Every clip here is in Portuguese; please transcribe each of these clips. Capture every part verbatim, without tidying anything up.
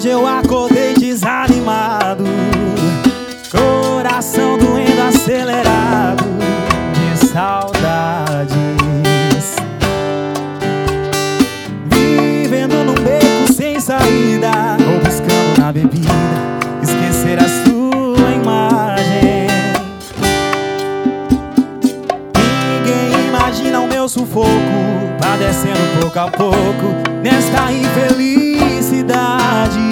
Hoje eu acordei desanimado, coração doendo acelerado de saudades, vivendo num beco sem saída, ou buscando na bebida esquecer a sua imagem. Ninguém imagina o meu sufoco, padecendo pouco a pouco nesta infelicidade.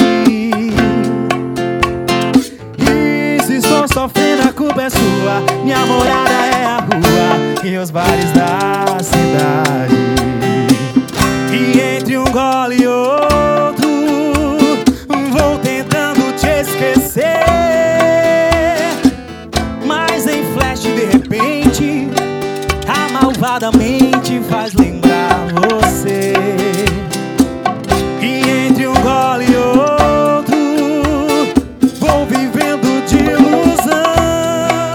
E se estou sofrendo, a culpa é sua. Minha morada é a rua e os bares da cidade. E entre um gole e outro vou tentando te esquecer, mas em flash de repente a malvadamente faz lembrar você. E entre um gole e outro vou vivendo de ilusão.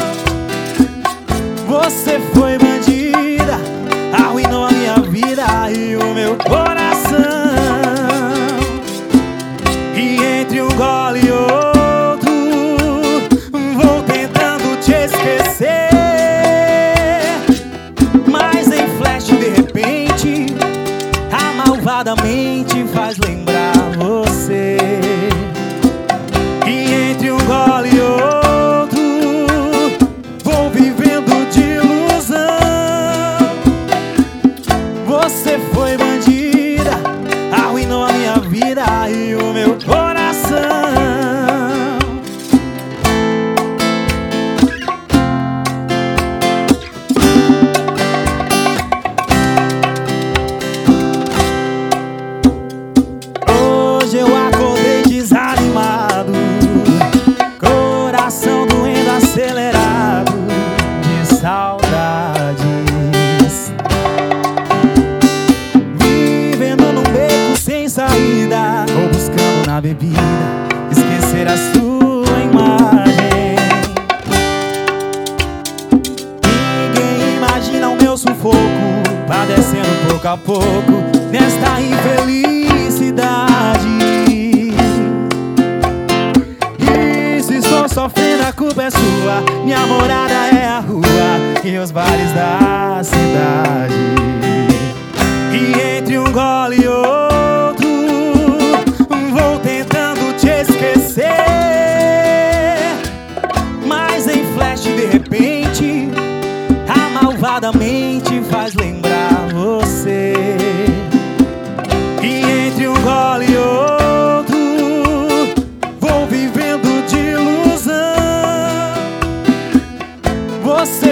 Você foi bandida, arruinou a minha vida e o meu coração. E entre um gole e outro vou tentando te esquecer, mas em flash de repente a malvadamente faz lembrar você. E entre um gole e outro vou vivendo de ilusão. Você foi bandida, arruinou a minha vida e o meu coração. Hoje eu acordei desanimado, coração doendo acelerado de saudades, vivendo num beco sem saída, ou buscando na bebida esquecer a sua imagem. Ninguém imagina o meu sufoco, padecendo pouco a pouco nesta infelicidade. E se estou sofrendo, a culpa é sua. Minha morada é a rua e os bares da cidade. E entre um gole e outro vou tentando te esquecer, mas em flash de repente a malvadamente faz lembrar você. E entre um gole e outro vou vivendo de ilusão. Você foi bandida, arruinou a minha vida e o meu coração. E entre um gole e outro vou vivendo de ilusão. Você foi bandida, arruinou a minha vida e o meu coração. E entre um gole e outro vou vivendo de ilusão. Você foi bandida, arruinou a minha vida e o meu coração. E entre um gole e outro vou vivendo de ilusão. Você foi bandida, arruinou a minha vida e o meu coração.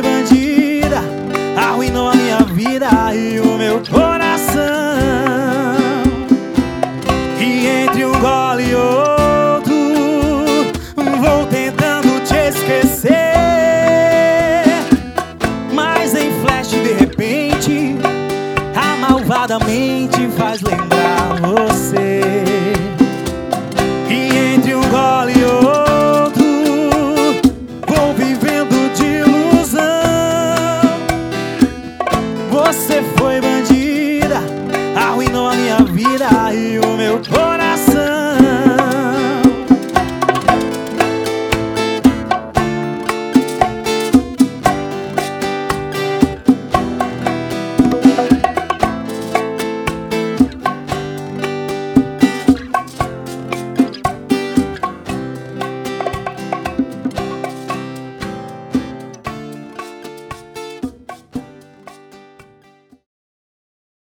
E entre um gole e outro vou tentando te esquecer, mas em flash de repente a malvadamente faz lembrar você. E entre um gole e outro vou vivendo de ilusão. Você foi bandida, arruinou a minha vida e o meu coração.